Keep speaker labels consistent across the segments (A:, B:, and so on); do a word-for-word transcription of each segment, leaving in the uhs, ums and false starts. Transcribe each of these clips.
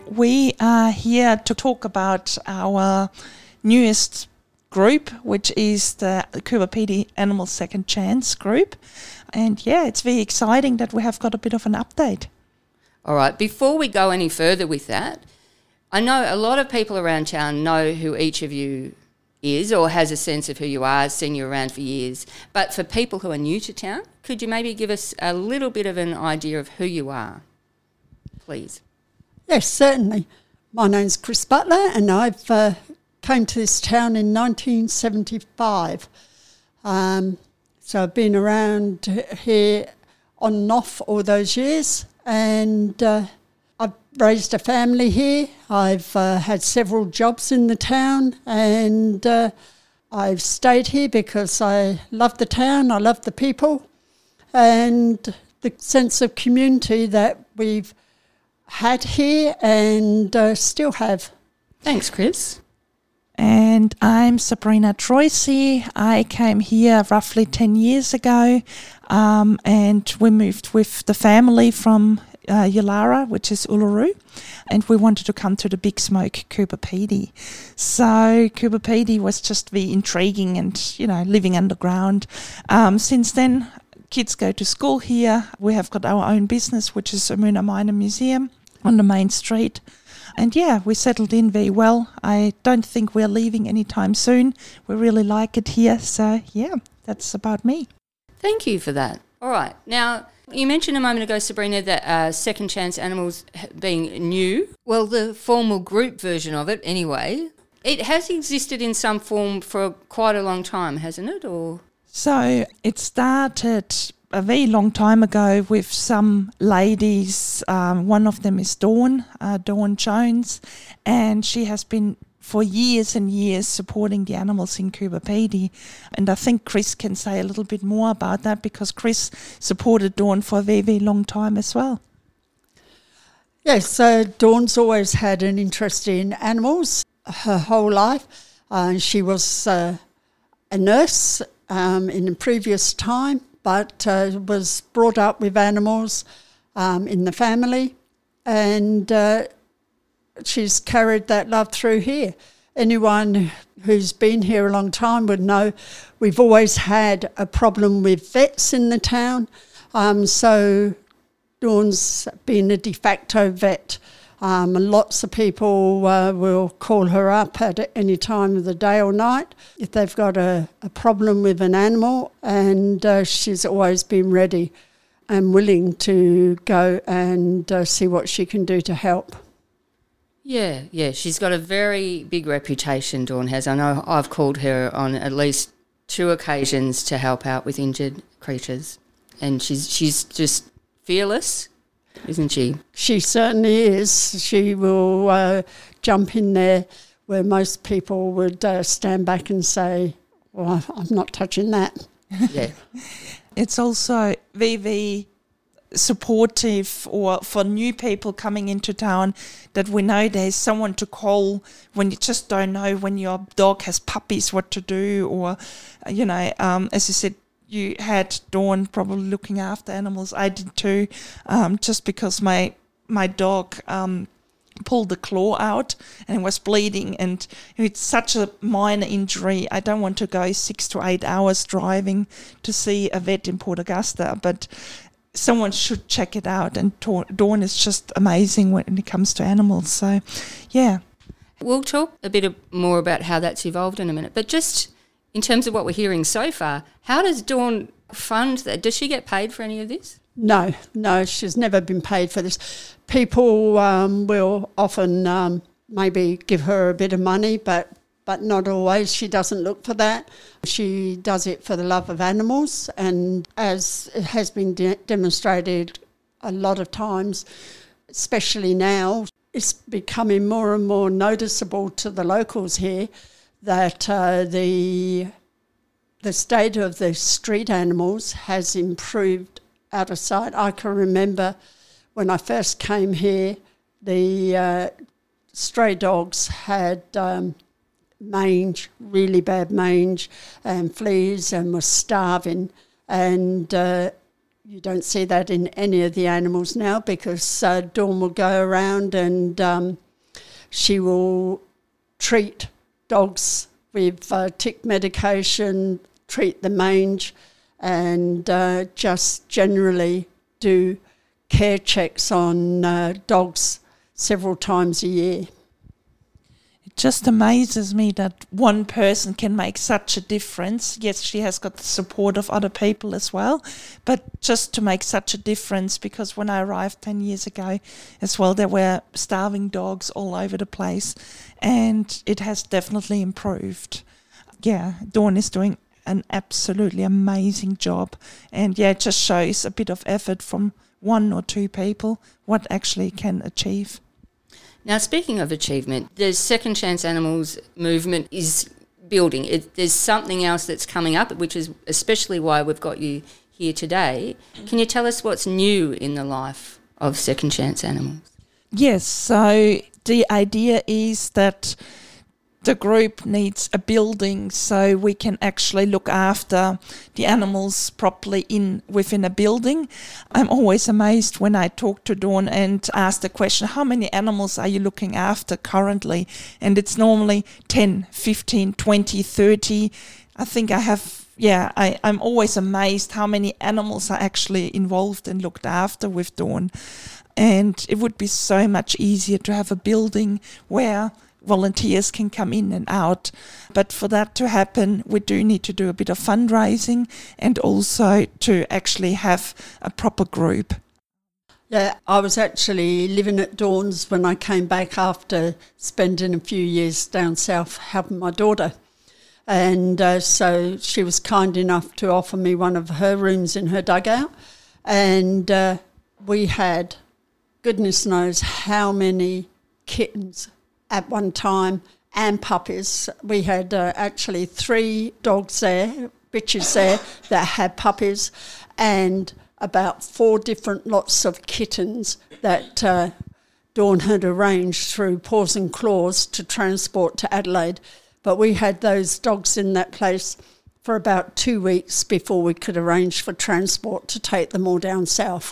A: we are here to talk about our newest group, which is the Coober Pedy Animal Second Chance group. And yeah, it's very exciting that we have got a bit of an update.
B: All right, before we go any further with that, I know a lot of people around town know who each of you is or has a sense of who you are, seen you around for years. But for people who are new to town, could you maybe give us a little bit of an idea of who you are, please?
C: Yes, certainly. My name's Chris Butler, and I've uh, came to this town in nineteen seventy-five. Um, so I've been around here on and off all those years, and uh, I've raised a family here. I've uh, had several jobs in the town, and uh, I've stayed here because I love the town, I love the people, and the sense of community that we've had here and uh, still have.
B: Thanks, Chris.
A: And I'm Sabrina Troisi. I came here roughly ten years ago, um, and we moved with the family from uh, Yulara, which is Uluru, and we wanted to come to the Big Smoke Coober Pedy. So Coober Pedy was just very intriguing and, you know, living underground. Um, since then, kids go to school here. We have got our own business, which is Amuna Minor Museum on the main street. And yeah, we settled in very well. I don't think we're leaving anytime soon. We really like it here. So yeah, that's about me.
B: Thank you for that. All right. Now, you mentioned a moment ago, Sabrina, that uh, Second Chance Animals being new. Well, the formal group version of it anyway, it has existed in some form for quite a long time, hasn't it? Or
A: So it started a very long time ago with some ladies. Um, one of them is Dawn, uh, Dawn Jones, and she has been for years and years supporting the animals in Coober Pedy. And I think Chris can say a little bit more about that because Chris supported Dawn for a very, very long time as well.
C: Yes, so Dawn's always had an interest in animals her whole life. Uh, she was uh, a nurse um, in a previous time, but uh, was brought up with animals um, in the family, and uh, she's carried that love through here. Anyone who's been here a long time would know we've always had a problem with vets in the town, um, so Dawn's been a de facto vet. Um, lots of people uh, will call her up at any time of the day or night if they've got a, a problem with an animal, and uh, she's always been ready and willing to go and uh, see what she can do to help.
B: Yeah, yeah, she's got a very big reputation, Dawn has. I know I've called her on at least two occasions to help out with injured creatures, and she's she's just fearless, isn't she?
C: She certainly is. She will uh, jump in there where most people would uh, stand back and say, well, I'm not touching that.
B: Yeah.
A: It's also very, very supportive, or for new people coming into town, that we know there's someone to call when you just don't know when your dog has puppies what to do, or, you know, um, as you said, you had Dawn probably looking after animals. I did too, um, just because my my dog um, pulled the claw out and was bleeding, and it's such a minor injury. I don't want to go six to eight hours driving to see a vet in Port Augusta, but someone should check it out. And Dawn is just amazing when it comes to animals. So, yeah.
B: We'll talk a bit more about how that's evolved in a minute, but just in terms of what we're hearing so far, how does Dawn fund that? Does she get paid for any of this?
C: No, no, she's never been paid for this. People um, will often um, maybe give her a bit of money, but, but not always. She doesn't look for that. She does it for the love of animals, and as it has been de- demonstrated a lot of times, especially now, it's becoming more and more noticeable to the locals here that uh, the the state of the street animals has improved out of sight. I can remember when I first came here, the uh, stray dogs had um, mange, really bad mange and fleas, and were starving. And uh, you don't see that in any of the animals now, because uh, Dawn will go around and um, she will treat dogs with uh, tick medication, treat the mange, and uh, just generally do care checks on uh, dogs several times a year.
A: It just amazes me that one person can make such a difference. Yes, she has got the support of other people as well, but just to make such a difference, because when I arrived ten years ago as well, there were starving dogs all over the place, and it has definitely improved. Yeah, Dawn is doing an absolutely amazing job, and yeah, it just shows a bit of effort from one or two people what actually can achieve.
B: Now, speaking of achievement, the Second Chance Animals movement is building. It, there's something else that's coming up, which is especially why we've got you here today. Can you tell us what's new in the life of Second Chance Animals?
A: Yes, so the idea is that the group needs a building so we can actually look after the animals properly in within a building. I'm always amazed when I talk to Dawn and ask the question, how many animals are you looking after currently? And it's normally ten, fifteen, twenty, thirty. I think I have, yeah, I, I'm always amazed how many animals are actually involved and looked after with Dawn. And it would be so much easier to have a building where volunteers can come in and out. But for that to happen, we do need to do a bit of fundraising and also to actually have a proper group.
C: Yeah, I was actually living at Dawn's when I came back after spending a few years down south helping my daughter. And uh, so she was kind enough to offer me one of her rooms in her dugout. And uh, we had, goodness knows how many kittens at one time, and puppies. We had uh, actually three dogs there, bitches there, that had puppies, and about four different lots of kittens that uh, Dawn had arranged through Paws and Claws to transport to Adelaide. But we had those dogs in that place for about two weeks before we could arrange for transport to take them all down south.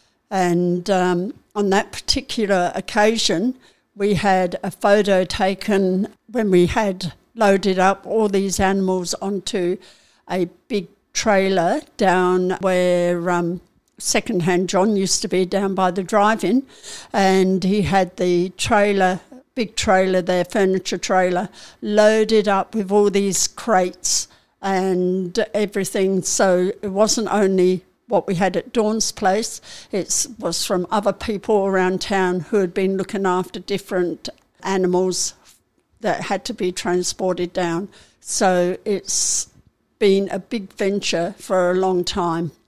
C: And um, on that particular occasion, we had a photo taken when we had loaded up all these animals onto a big trailer down where um, Secondhand John used to be, down by the drive-in. And he had the trailer, big trailer there, furniture trailer, loaded up with all these crates and everything. So it wasn't only what we had at Dawn's place, it was from other people around town who had been looking after different animals that had to be transported down. So it's been a big venture for a long time.